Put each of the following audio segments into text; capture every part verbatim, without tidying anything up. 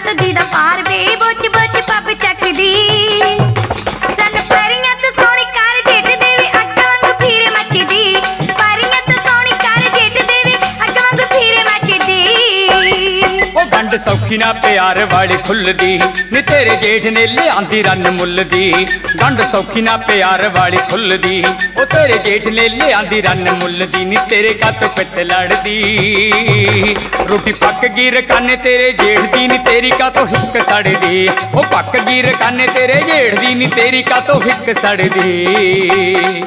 तो दीदा पार वे बोच बोच पप चकदी रन परियां तो सोनी कार जेठ देवी अग वांग फिरे मचदी परियां तो सोनी कार जेठ देवी अग वांग फिरे मचदी ओ गंढ सौखी ना प्यार वाली खुलदी नी तेरे जेठ ने लियांदी रन मुल दी गंढ सौखी ना प्यार वाली खुलदी ओ तेरे जेठ ने लियांदी रन मुल दी नी तेरे कत पित लड़दी रोटी पक गई रकाने तेरे जेठ दी नी तेरी का तो हिक सड़दी ओ पक गई रकाने तेरे जेठ दी नी तेरी का तो हिक सड़दी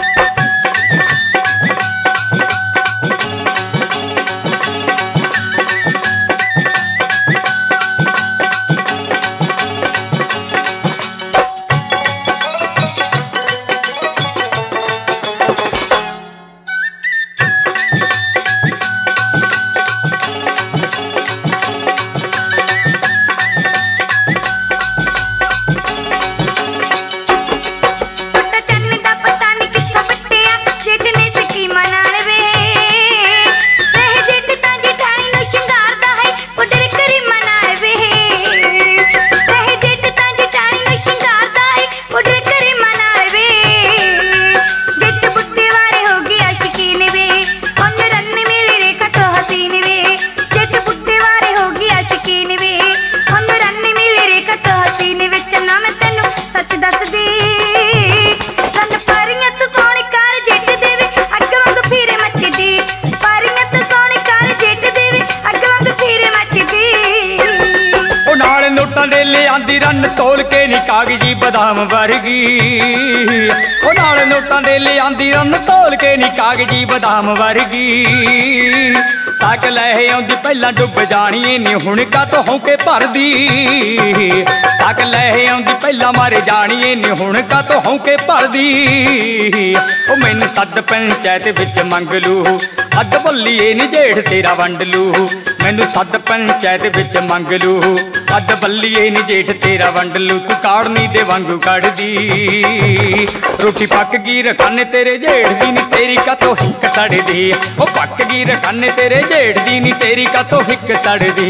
आंदी रन तोल के नी कागजी बादाम वर्गी ओ नाल नोटां दे ले आंदी रन तोल के नी कागजी बादाम वर्गी साक लै आउंदी पहलां डुब जानी नी हुण का तो हौके भरदी साक लै आउंदी पहलां मर जानी नी हुण का तो हौके भरदी ओ मैनूं सद पंचायत विच मंग लू अद बल्लीए नी जेठ तेरा वंड लू मैनूं सद पंचायत विच मंग लू अद बल्लीए नी जेठ तेरा वंड लू तू काड़नी दे वांगू कड़दी रोटी पक गई रकाने तेरे जेठ दी नी तेरी का तो हिक सड़दी ओ पक गई रकाने तेरे जेठ दी नी तेरी का तो हिक सड़दी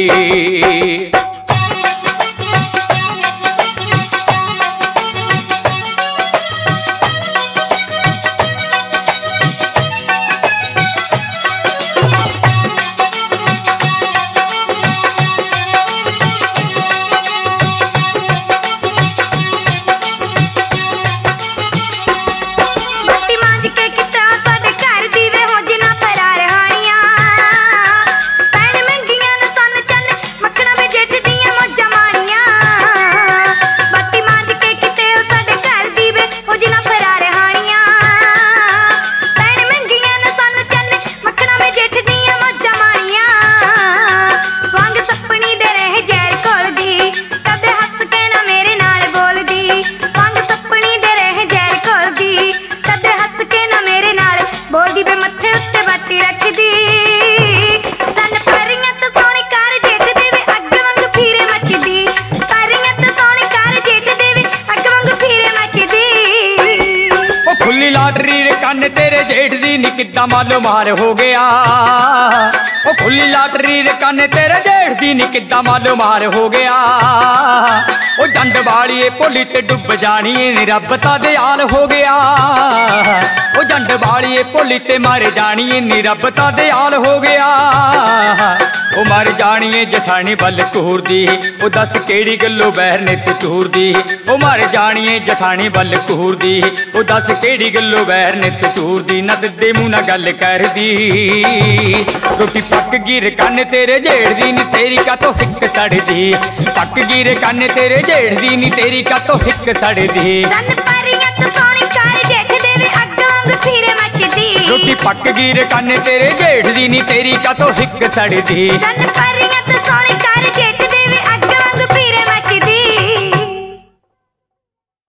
तेरे जेठ दी नी किद्दां मालो मार हो गया ओ खुली लाटरी रे काने तेरे जेठ दी नी किद्दां मालो मार हो गया ओ जंड वालिए भोली ते डुब जानी नी रब दा दयाल हो गया ओ जंड वालिए भोली ते मर जानी नी रब दा दयाल हो गया ओ मर जानी जठानी बल कूर दी ओ दस केड़ी गल्लो बहर ने ते चूर दी ओ मर जानी जठानी बल कूर दी ओ दस केड़ी गल्लो बहर ने ते चूर दी ना सिद्धे मुंह ना गल कर दी रोटी पक गई रकाने तेरे जेठ दी नी तेरी का तो हिक सड़दी पक गई रकाने तेरे जेठ दी नी तेरी का तो हिक सड़दी रोटी पक गई रकाने तेरे जेठ दी नी तेरी का तो हिक सड़दी।